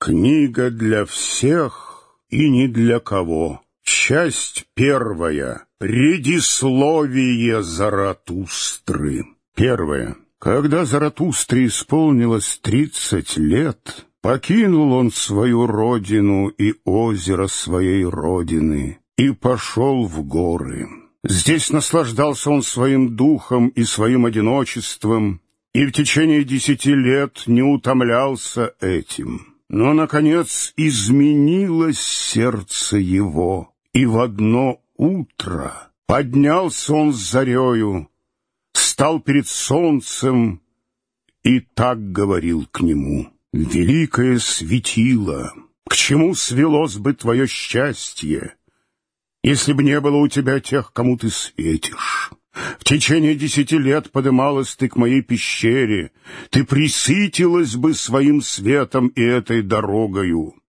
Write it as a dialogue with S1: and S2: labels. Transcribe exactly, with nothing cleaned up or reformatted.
S1: Книга для всех и ни для кого. Часть первая. Предисловие Заратустры. Первое. Когда Заратустре исполнилось тридцать лет, покинул он свою родину и озеро своей родины и пошел в горы. Здесь наслаждался он своим духом и своим одиночеством, и в течение десяти лет не утомлялся этим. Но, наконец, изменилось сердце его, и в одно утро поднялся он с зарею, стал перед солнцем и так говорил к нему: «Великое светило, к чему свелось бы твое счастье, если б не было у тебя тех, кому ты светишь? В течение десяти лет подымалась ты к моей пещере, ты присытилась бы своим светом и этой дорогою.